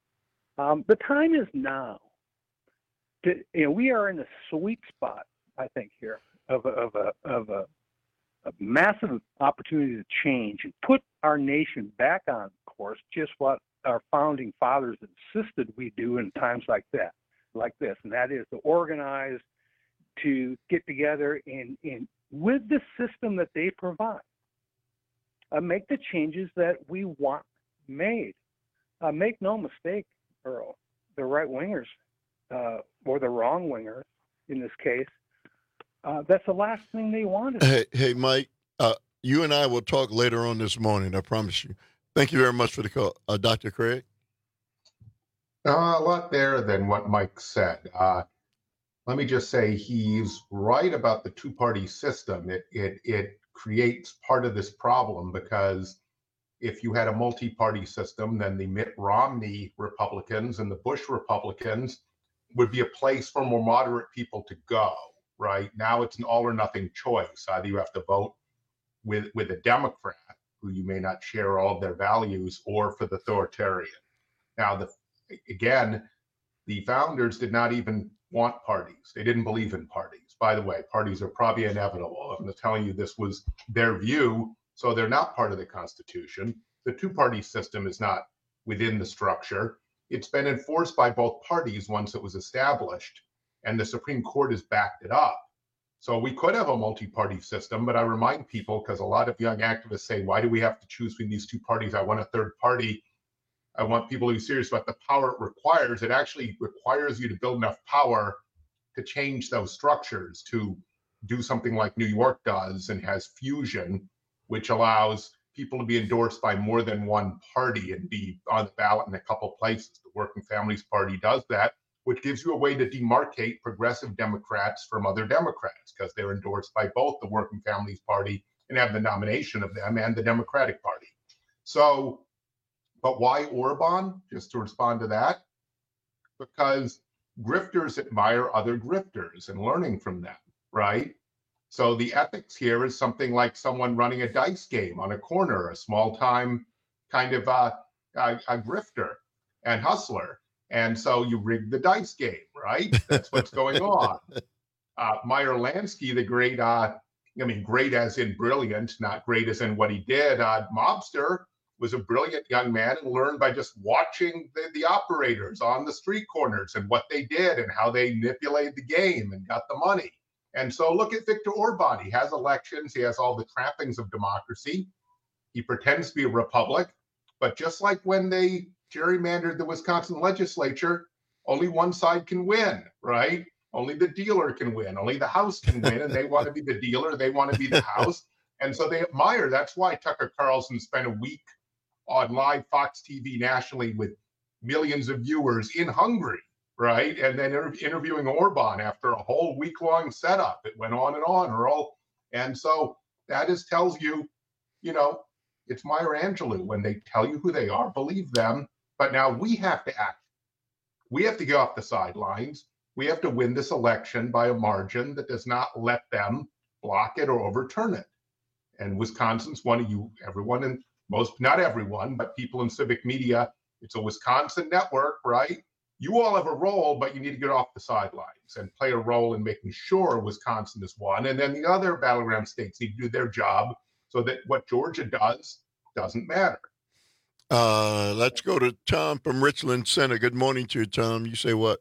Speaker 7: Um, the time is now. To, you know, we are in a sweet spot, I think, here of a, of a, of a, a massive opportunity to change and put our nation back on course, just what our founding fathers insisted we do in times like that, like this, and that is to organize, to get together and, and with the system that they provide, uh, make the changes that we want made. Uh, make no mistake, Earl, the right-wingers, uh, or the wrong-wingers in this case, uh, that's the last thing they wanted.
Speaker 14: Hey, hey, Mike, uh, you and I will talk later on this morning, I promise you. Thank you very much for the call. Uh, Doctor Craig?
Speaker 15: Uh, a lot there than what Mike said. Uh, let me just say he's right about the two-party system. It, it, it creates part of this problem because if you had a multi-party system, then the Mitt Romney Republicans and the Bush Republicans would be a place for more moderate people to go, right? Now it's an all or nothing choice. Either you have to vote with, with a Democrat, who you may not share all of their values, or for the authoritarian. Now, the, again, the founders did not even want parties. They didn't believe in parties. By the way, parties are probably inevitable. I'm telling you this was their view, so they're not part of the Constitution. The two-party system is not within the structure. It's been enforced by both parties once it was established, and the Supreme Court has backed it up. So we could have a multi-party system, but I remind people, because a lot of young activists say, why do we have to choose between these two parties? I want a third party. I want people to be serious about the power it requires. It actually requires you to build enough power to change those structures, to do something like New York does and has fusion, which allows people to be endorsed by more than one party and be on the ballot in a couple places. The Working Families Party does that, which gives you a way to demarcate progressive Democrats from other Democrats, because they're endorsed by both the Working Families Party and have the nomination of them and the Democratic Party. So, but why Orban? Just to respond to that, because grifters admire other grifters and learning from them, right? So the ethics here is something like someone running a dice game on a corner, a small-time kind of uh, a, a grifter and hustler. And so you rig the dice game, right? That's what's going on. Uh, Meyer Lansky, the great, uh, I mean, great as in brilliant, not great as in what he did, uh, mobster, was a brilliant young man and learned by just watching the, the operators on the street corners and what they did and how they manipulated the game and got the money. And so look at Viktor Orban. He has elections. He has all the trappings of democracy. He pretends to be a republic. But just like when they gerrymandered the Wisconsin legislature, only one side can win, right? Only the dealer can win. Only the House can win. And they want to be the dealer. They want to be the House. And so they admire. That's why Tucker Carlson spent a week on live Fox T V nationally with millions of viewers in Hungary, right? And then inter- interviewing Orban after a whole week-long setup. It went on and on, Earl. And so that is tells you, you know, it's Meyer Angelou. When they tell you who they are, believe them. But now we have to act. We have to get off the sidelines. We have to win this election by a margin that does not let them block it or overturn it. And Wisconsin's one of you, everyone, and most, not everyone, but people in civic media, it's a Wisconsin network, right? You all have a role, but you need to get off the sidelines and play a role in making sure Wisconsin is one. And then the other battleground states need to do their job so that what Georgia does doesn't matter.
Speaker 14: Uh, let's go to Tom from Richland Center. Good morning to you, Tom. You say what?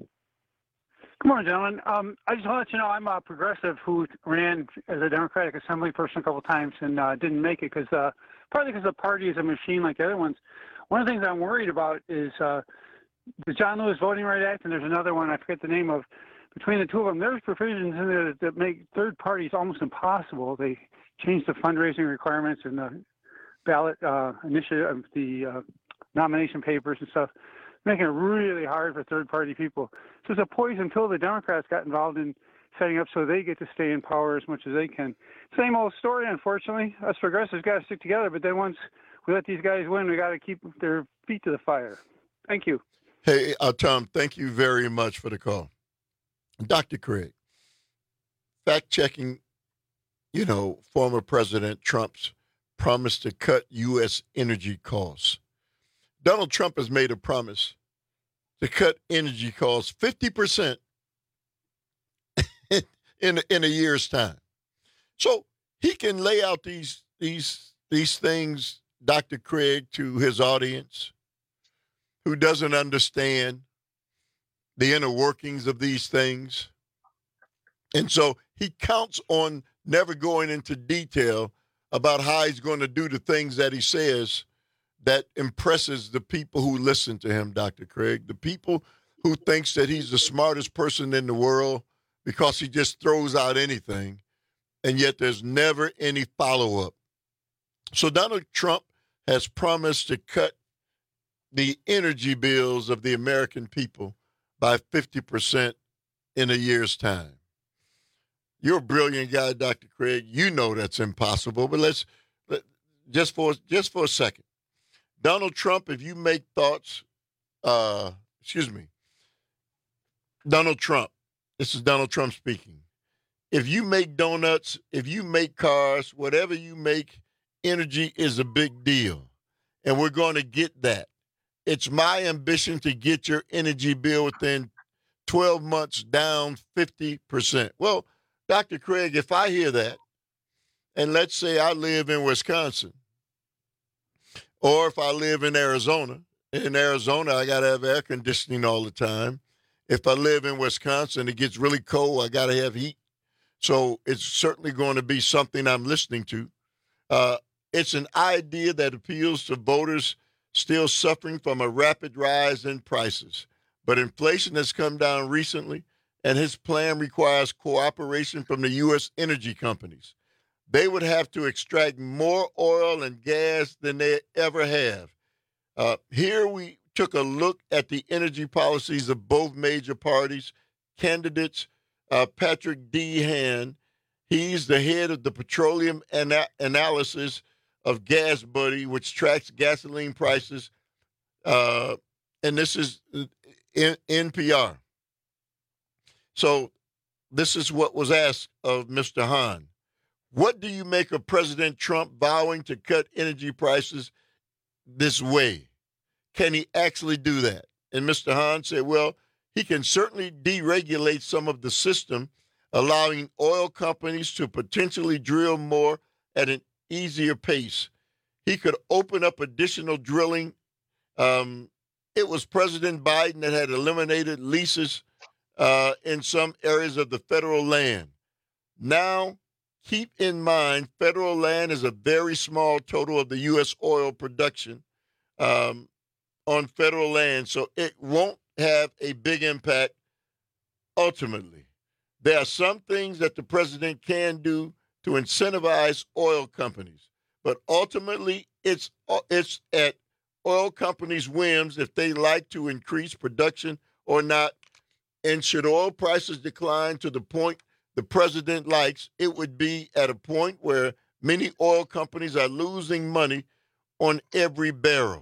Speaker 7: Good morning, gentlemen. Um, I just want to let you know I'm a progressive who ran as a Democratic Assembly person a couple times and uh, didn't make it because uh, partly because the party is a machine like the other ones. One of the things I'm worried about is uh, the John Lewis Voting Rights Act, and there's another one I forget the name of. Between the two of them, there's provisions in there that make third parties almost impossible. They changed the fundraising requirements and the ballot uh, initiative, the uh, nomination papers and stuff, making it really hard for third-party people. So it's a poison pill the Democrats got involved in setting up so they get to stay in power as much as they can. Same old story, unfortunately. Us progressives got to stick together, but then once we let these guys win, we got to keep their feet to the fire. Thank you.
Speaker 14: Hey, uh, Tom, thank you very much for the call. Doctor Craig, fact-checking, you know, former President Trump's promise to cut U S energy costs. Donald Trump has made a promise to cut energy costs fifty percent in, in a year's time. So he can lay out these, these, these things, Doctor Craig, to his audience who doesn't understand the inner workings of these things. And so he counts on never going into detail about how he's going to do the things that he says that impresses the people who listen to him, Doctor Craig, the people who thinks that he's the smartest person in the world because he just throws out anything, and yet there's never any follow-up. So Donald Trump has promised to cut the energy bills of the American people by fifty percent in a year's time. You're a brilliant guy, Doctor Craig. You know that's impossible, but let's let, just for just for a second. Donald Trump, if you make thoughts, uh, excuse me, Donald Trump, this is Donald Trump speaking. If you make donuts, if you make cars, whatever you make, energy is a big deal, and we're going to get that. It's my ambition to get your energy bill within twelve months down fifty percent. Well, Doctor Craig, if I hear that, and let's say I live in Wisconsin, or if I live in Arizona, in Arizona, I got to have air conditioning all the time. If I live in Wisconsin, it gets really cold, I got to have heat. So it's certainly going to be something I'm listening to. Uh, it's an idea that appeals to voters still suffering from a rapid rise in prices. But inflation has come down recently, and his plan requires cooperation from the U S energy companies. They would have to extract more oil and gas than they ever have. Uh, here we took a look at the energy policies of both major parties. Candidates, uh, Patrick D. Han, he's the head of the Petroleum Ana- Analysis of Gas Buddy, which tracks gasoline prices, uh, and this is in N P R. So this is what was asked of Mister Han. What do you make of President Trump vowing to cut energy prices this way? Can he actually do that? And Mister Han said, well, he can certainly deregulate some of the system, allowing oil companies to potentially drill more at an easier pace. He could open up additional drilling. Um, it was President Biden that had eliminated leases uh, in some areas of the federal land. Now, keep in mind, federal land is a very small total of the U S oil production um, on federal land, so it won't have a big impact ultimately. There are some things that the president can do to incentivize oil companies, but ultimately it's it's at oil companies' whims if they like to increase production or not. And should oil prices decline to the point the president likes, it would be at a point where many oil companies are losing money on every barrel.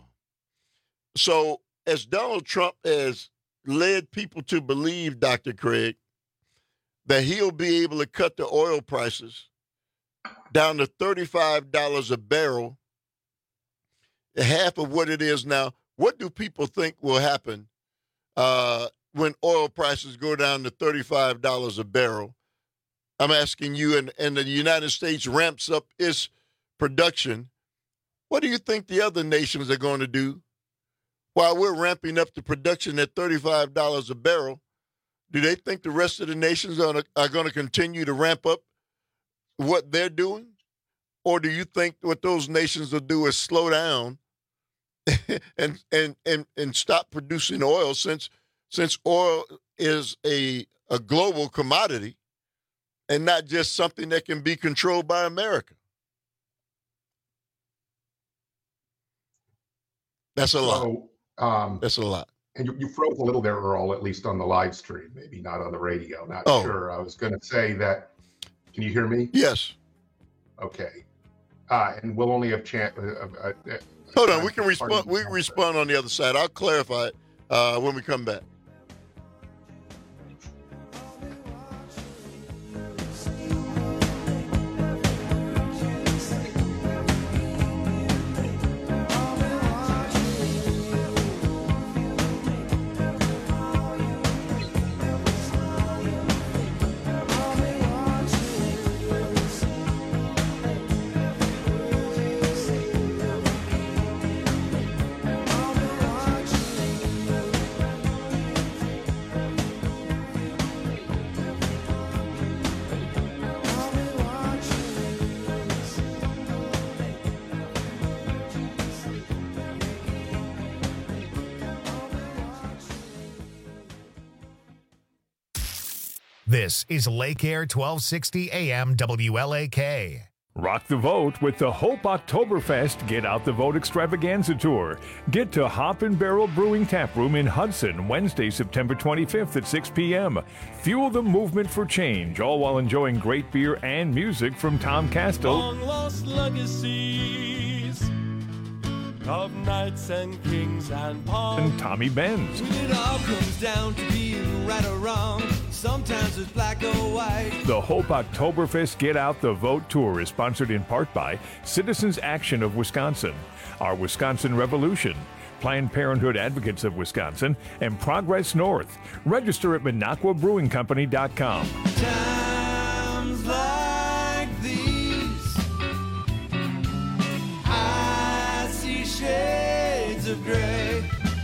Speaker 14: So as Donald Trump has led people to believe, Doctor Craig, that he'll be able to cut the oil prices down to thirty-five dollars a barrel, half of what it is now, what do people think will happen uh, when oil prices go down to thirty-five dollars a barrel? I'm asking you, and, and the United States ramps up its production. What do you think the other nations are going to do while we're ramping up the production at thirty-five dollars a barrel? Do they think the rest of the nations are, are going to continue to ramp up what they're doing? Or do you think what those nations will do is slow down and and and, and stop producing oil, since since oil is a, a global commodity and not just something that can be controlled by America? That's a lot.
Speaker 15: So, um,
Speaker 14: That's a lot.
Speaker 15: And you, you froze a little there, Earl, at least on the live stream, maybe not on the radio. Not
Speaker 14: Oh.
Speaker 15: sure. I was going to say that. Can you hear me?
Speaker 14: Yes.
Speaker 15: Okay. Uh, and we'll only have chance. Uh, uh, uh,
Speaker 14: Hold on, we can
Speaker 15: pardon
Speaker 14: respond.
Speaker 15: me.
Speaker 14: We can respond on the other side. I'll clarify it uh, when we come back.
Speaker 1: This is Lake Air twelve sixty A M W L A K.
Speaker 8: Rock the vote with the Hope Oktoberfest Get Out the Vote Extravaganza Tour. Get to Hop and Barrel Brewing Tap Room in Hudson Wednesday, September twenty-fifth at six p.m. Fuel the movement for change, all while enjoying great beer and music from Tom Castle
Speaker 11: Long lost legacies of knights and kings and pawns.
Speaker 8: and Tommy Benz.
Speaker 11: When it all comes down to being right or wrong, sometimes it's black or white.
Speaker 8: The Hope Oktoberfest Get Out the Vote Tour is sponsored in part by Citizens Action of Wisconsin, Our Wisconsin Revolution, Planned Parenthood Advocates of Wisconsin, and Progress North. Register at Minocqua Brewing Company dot com.
Speaker 11: Times like these, I see shades of gray.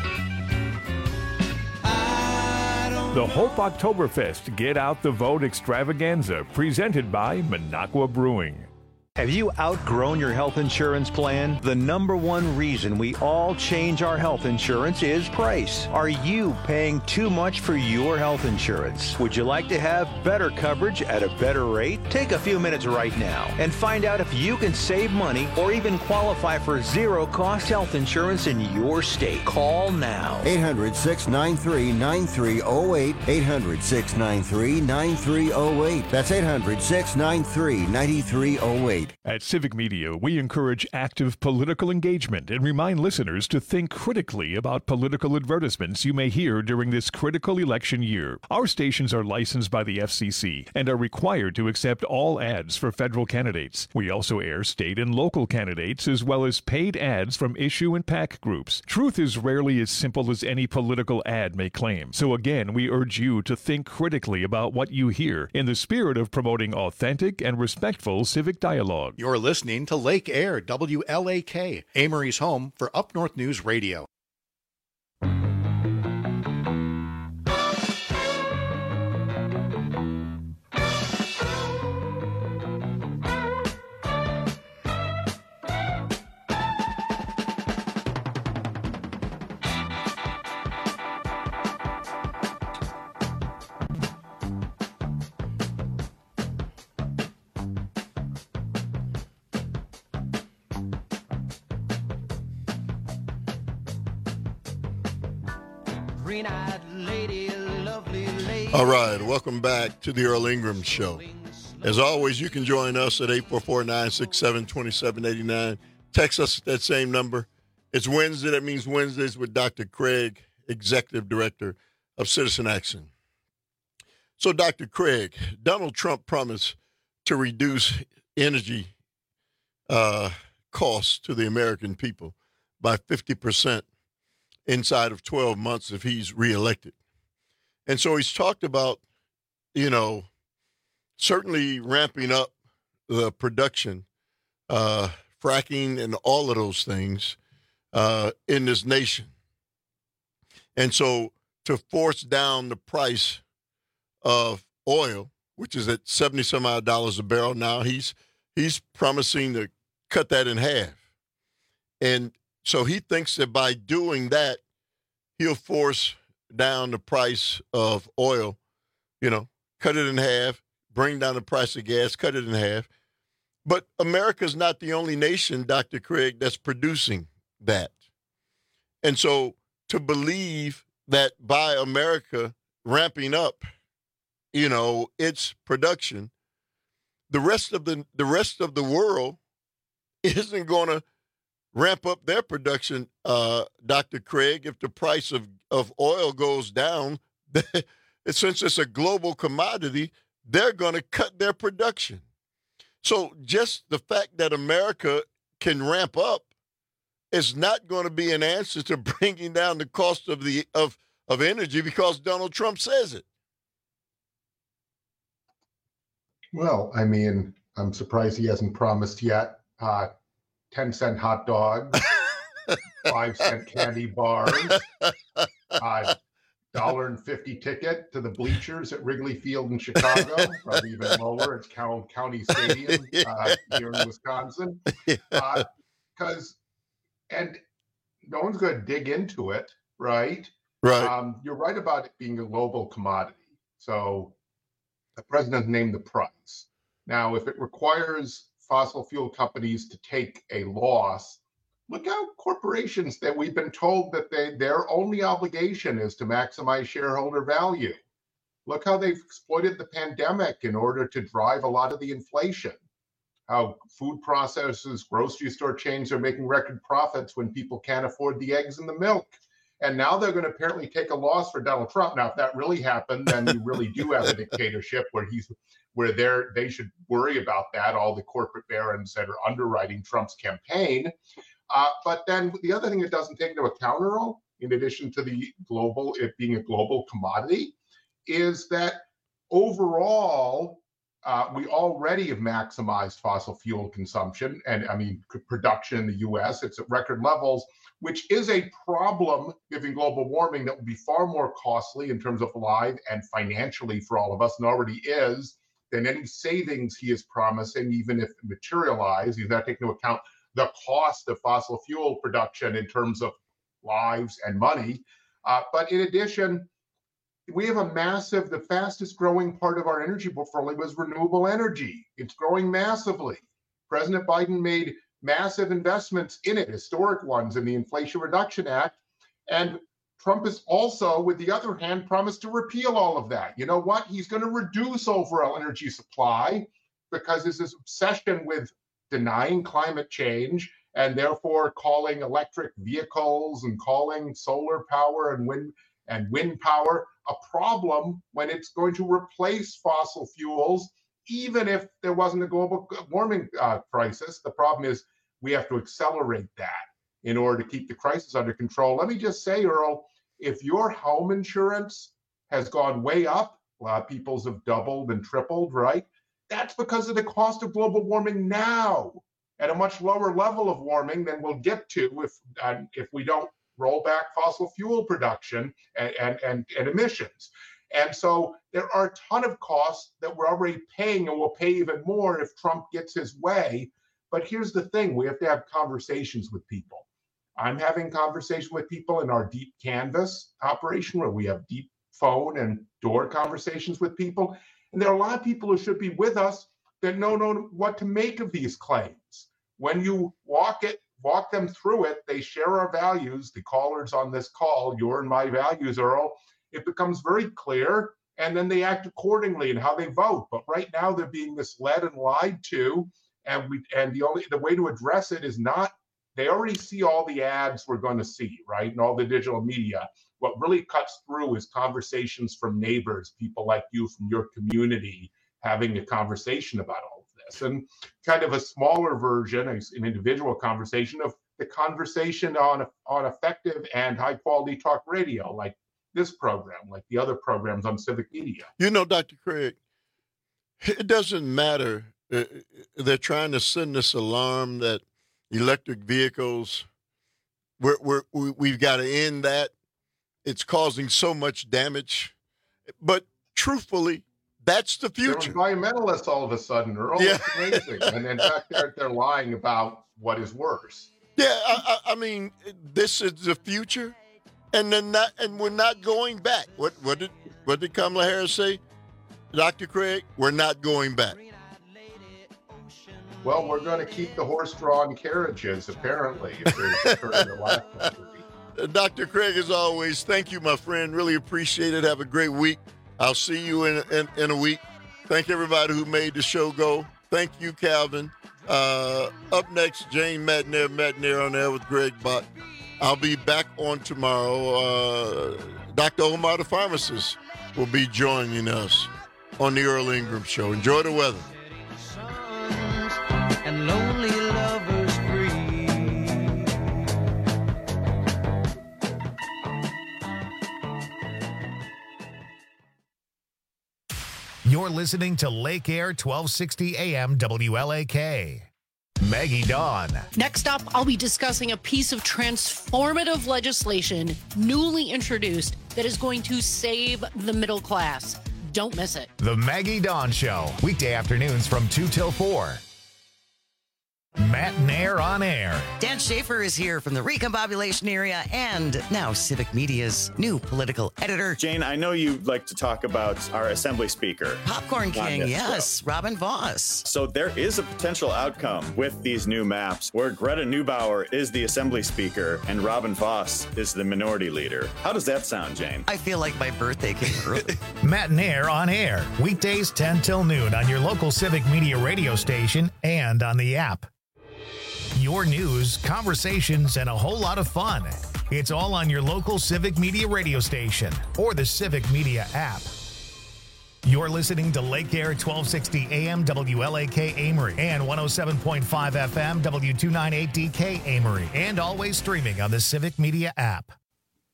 Speaker 8: The Hope Oktoberfest Get Out the Vote Extravaganza, presented by Minocqua Brewing.
Speaker 12: Have you outgrown your health insurance plan? The number one reason we all change our health insurance is price. Are you paying too much for your health insurance? Would you like to have better coverage at a better rate? Take a few minutes right now and find out if you can save money or even qualify for zero-cost health insurance in your state. Call now.
Speaker 13: eight hundred, six nine three, nine three zero eight. eight hundred, six nine three, nine three zero eight. That's eight hundred, six nine three, nine three zero eight.
Speaker 8: At Civic Media, we encourage active political engagement and remind listeners to think critically about political advertisements you may hear during this critical election year. Our stations are licensed by the F C C and are required to accept all ads for federal candidates. We also air state and local candidates as well as paid ads from issue and PAC groups. Truth is rarely as simple as any political ad may claim. So again, we urge you to think critically about what you hear in the spirit of promoting authentic and respectful civic dialogue.
Speaker 17: You're listening to Lake Air W L A K, Amory's home for Up North News Radio.
Speaker 14: All right, welcome back to the Earl Ingram Show. As always, you can join us at eight four four, nine six seven, two seven eight nine. Text us at that same number. It's Wednesday. That means Wednesdays with Doctor Craig, Executive Director of Citizen Action. So, Doctor Craig, Donald Trump promised to reduce energy uh, costs to the American people by fifty percent inside of twelve months if he's reelected. And so he's talked about, you know, certainly ramping up the production, uh, fracking and all of those things uh, in this nation. And so to force down the price of oil, which is at seventy some odd dollars a barrel now, he's he's promising to cut that in half. And so he thinks that by doing that, he'll force down the price of oil, you know, cut it in half, bring down the price of gas, cut it in half. But America's not the only nation, Doctor Craig, that's producing that. And so to believe that by America ramping up, you know, its production, the rest of the the rest of the world isn't going to ramp up their production, uh, Doctor Craig, if the price of, of oil goes down. Since it's a global commodity, they're going to cut their production. So just the fact that America can ramp up is not going to be an answer to bringing down the cost of the of, of energy because Donald Trump says it.
Speaker 15: Well, I mean, I'm surprised he hasn't promised yet uh, ten cent hot dogs, five cent candy bars, uh, dollar and fifty ticket to the bleachers at Wrigley Field in Chicago, probably even lower at Cal- County Stadium uh, here in Wisconsin. Because, uh, and no one's going to dig into it, right?
Speaker 14: Right.
Speaker 15: Um, you're right about it being a global commodity. So the president named the price. Now, if it requires fossil fuel companies to take a loss, look how corporations that we've been told that they their only obligation is to maximize shareholder value. Look how they've exploited the pandemic in order to drive a lot of the inflation. How food processors, grocery store chains are making record profits when people can't afford the eggs and the milk. And now they're going to apparently take a loss for Donald Trump. Now, if that really happened, then you really do have a dictatorship where he's where they're they should worry about that, all the corporate barons that are underwriting Trump's campaign. Uh, but then the other thing it doesn't take into account, Earl, in addition to the global, it being a global commodity, is that overall, uh, we already have maximized fossil fuel consumption and, I mean, production in the U S. It's at record levels, which is a problem given global warming that will be far more costly in terms of life and financially for all of us, and already is, than any savings he is promising, even if materialize. He's not taking into account the cost of fossil fuel production in terms of lives and money. Uh, but in addition, we have a massive, the fastest growing part of our energy portfolio is renewable energy. It's growing massively. President Biden made massive investments in it, historic ones in the Inflation Reduction Act. And Trump has also, with the other hand, promised to repeal all of that. You know what? He's going to reduce overall energy supply because there's this obsession with denying climate change and therefore calling electric vehicles and calling solar power and wind and wind power a problem when it's going to replace fossil fuels, even if there wasn't a global warming uh, crisis. The problem is we have to accelerate that in order to keep the crisis under control. Let me just say, Earl, if your home insurance has gone way up, a lot of people's have doubled and tripled, right? That's because of the cost of global warming now, at a much lower level of warming than we'll get to if uh, if we don't roll back fossil fuel production and, and, and, and emissions. And so there are a ton of costs that we're already paying, and we'll pay even more if Trump gets his way. But here's the thing, we have to have conversations with people. I'm having conversations with people in our Deep Canvas operation, where we have deep phone and door conversations with people. And there are a lot of people who should be with us that don't know what to make of these claims. When you walk it, walk them through it, they share our values. The callers on this call, your and my values, Earl, it becomes very clear, and then they act accordingly in how they vote. But right now they're being misled and lied to, and we and the only the way to address it is not, they already see all the ads we're going to see, right, and all the digital media. What really cuts through is conversations from neighbors, people like you from your community, having a conversation about all of this, and kind of a smaller version, an individual conversation of the conversation on on effective and high quality talk radio, like this program, like the other programs on civic media.
Speaker 14: You know, Doctor Craig, it doesn't matter. They're trying to send this alarm that electric vehicles, we're, we're, we've got to end that. It's causing so much damage. But truthfully, that's the future.
Speaker 15: They're environmentalists all of a sudden, Earl. Yeah. It's amazing. And in fact, they're, they're lying about what is worse.
Speaker 14: Yeah, I, I mean, this is the future. And then not, and we're not going back. What what did what did Kamala Harris say, Doctor Craig? We're not going back.
Speaker 15: Well, we're going to keep the horse-drawn carriages, apparently, if there's a lack of
Speaker 14: Doctor Craig, as always, thank you, my friend. Really appreciate it. Have a great week. I'll see you in in, in a week. Thank everybody who made the show go. Thank you, Calvin. Uh, up next, Jane Matnair, Matnair on air with Greg Bott. I'll be back on tomorrow. Uh, Doctor Omar, the pharmacist, will be joining us on the Earl Ingram Show. Enjoy the weather.
Speaker 11: And lonely lovers
Speaker 1: You're listening to Lake Air twelve sixty A M W L A K. Maggie Dawn.
Speaker 26: Next up, I'll be discussing a piece of transformative legislation newly introduced that is going to save the middle class. Don't miss it.
Speaker 1: The Maggie Dawn Show, weekday afternoons from two till four. Matt Nair on air.
Speaker 3: Dan Schaefer is here from the Recombobulation area and now Civic Media's new political editor.
Speaker 2: Jane, I know you like to talk about our Assembly Speaker.
Speaker 3: Popcorn King, yes, show. Robin Vos.
Speaker 2: So there is a potential outcome with these new maps where Greta Neubauer is the Assembly Speaker and Robin Vos is the Minority Leader. How does that sound, Jane?
Speaker 3: I feel like my birthday came early.
Speaker 1: Matt Nair on air, weekdays ten till noon on your local Civic Media radio station and on the app. Your news, conversations, and a whole lot of fun. It's all on your local Civic Media radio station or the Civic Media app. You're listening to Lake Air twelve sixty A M W L A K Amory and one oh seven point five F M W two ninety-eight D K Amory, and always streaming on the Civic Media app.